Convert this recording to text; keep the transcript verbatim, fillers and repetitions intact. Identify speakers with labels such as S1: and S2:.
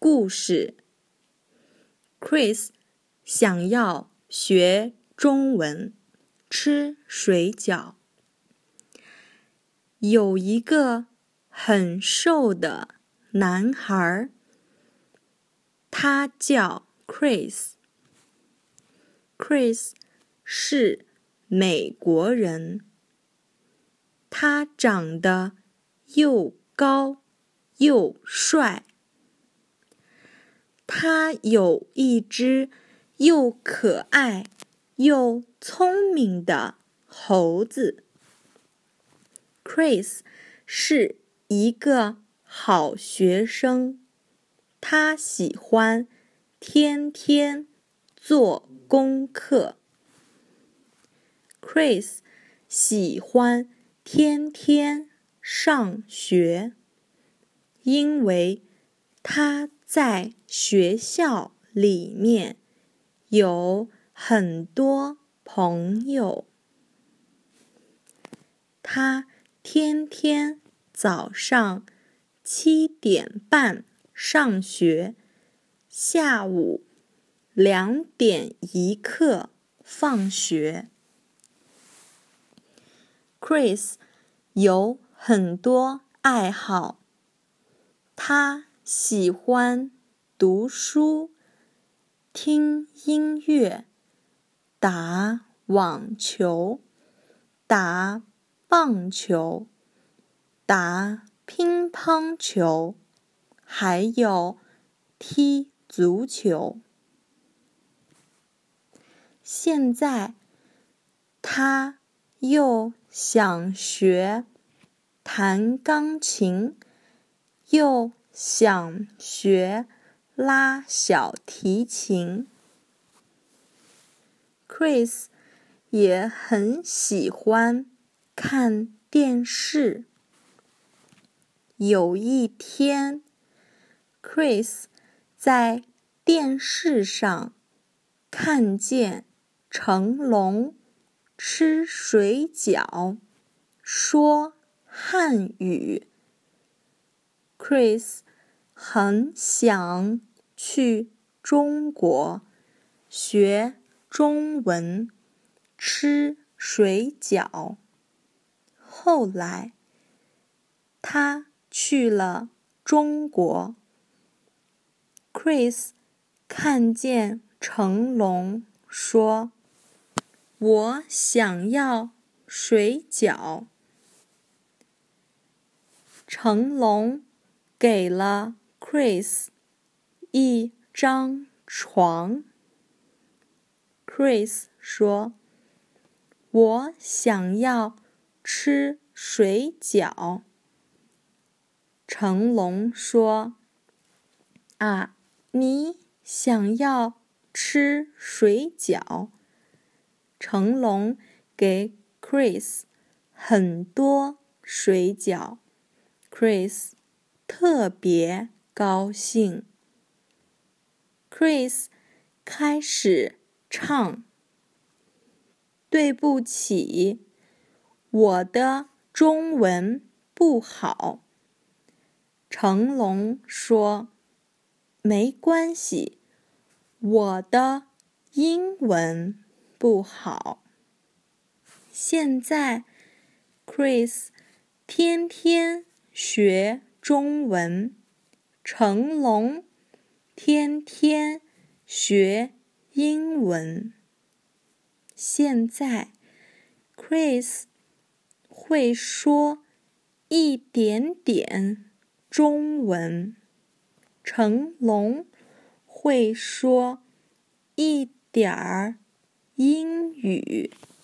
S1: 故事。Chris 想要学中文，吃水饺。有一个很瘦的男孩，他叫 Chris。Chris 是美国人，他长得又高又帅。他有一只又可爱又聪明的猴子。Chris 是一个好学生，他喜欢天天做功课。Chris 喜欢天天上学，因为他在学校里面有很多朋友。他天天早上七点半上学，下午两点一刻放学。Chris 有很多爱好，他喜欢读书、听音乐、打网球、打棒球、打乒乓球，还有踢足球。现在他又想学弹钢琴，又想学拉小提琴。Chris 也很喜欢看电视。有一天 ，Chris 在电视上看见成龙吃水饺，说汉语。Chris 很想去中国学中文，吃水饺。后来，他去了中国。Chris 看见成龙，说：“我想要水饺。”成龙给了 Chris 一张床。Chris 说：“我想要吃水饺。”成龙说：“啊，你想要吃水饺？”成龙给 Chris 很多水饺。Chris 特别高兴。Chris 开始唱：“对不起，我的中文不好。”成龙说：“没关系，我的英文不好。”现在 Chris 天天学中文，成龙天天学英文。现在 Chris 会说一点点中文，成龙会说一点儿英语。